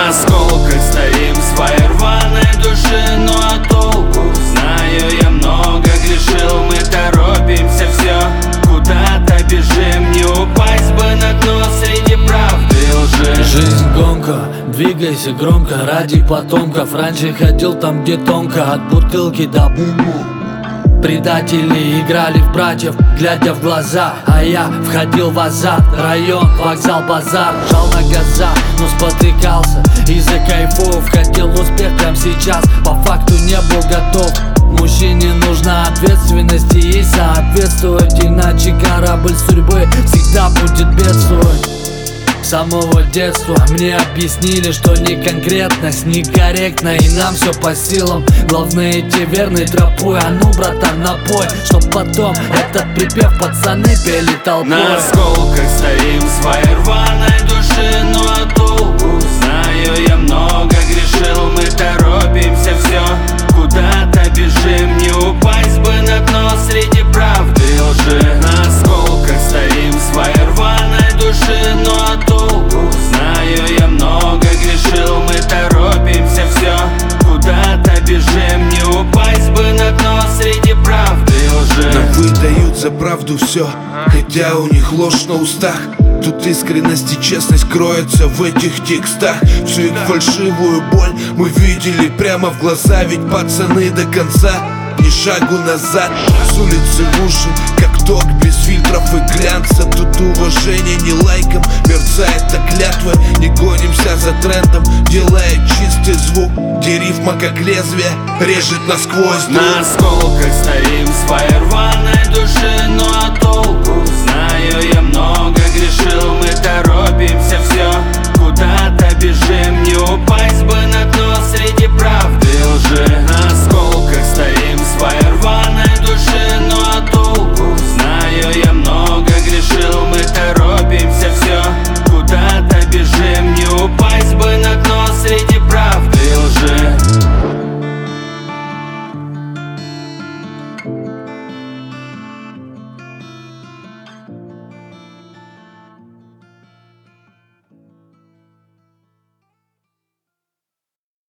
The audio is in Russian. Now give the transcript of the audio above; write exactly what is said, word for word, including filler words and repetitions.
На осколках стоим своей рваной души, но а толку? Знаю, я много грешил, мы торопимся все, куда-то бежим. Не упасть бы на дно среди правды и лжи. Жизнь гонка, двигайся громко ради потомков. Раньше ходил там, где тонко, от бутылки до буму. Предатели играли в братьев, глядя в глаза, а я входил в азарт. Район, вокзал, базар, жал на газа, но спотыкался из-за кайфов. Хотел успех прямо сейчас, по факту не был готов. Мужчине нужна ответственность и ей соответствовать, иначе корабль судьбы всегда будет бедствовать. С самого детства мне объяснили, что не конкретность некорректна, и нам все по силам. Главное идти верной тропой, а ну, братан, напой, чтоб потом этот припев пацаны пели толпой. На осколках стоим своей рваной души, но а толку? Знаю, я много грешил, мы торопимся все, куда-то бежим. Не упасть бы на дно среди правды и лжи. На осколках стоим своей рваной души, но а толку? Знаю, я много грешил, мы торопимся все, куда-то бежим. Не упасть бы на дно среди правды и лжи. Нам выдают за правду все, хотя у них ложь на устах. Тут искренность и честность кроются в этих текстах. Всю их фальшивую боль мы видели прямо в глаза, ведь пацаны до конца ни шагу назад. С улицы в уши, как ток без фильтров и глянца. Тут уважение не лайком, мерцает так клятва. Не гонимся за трендом, делая чистый звук, где рифма как лезвие режет насквозь. На осколках стоим своей рваной души, но а толку? Знаю, я много грешил, мы торопимся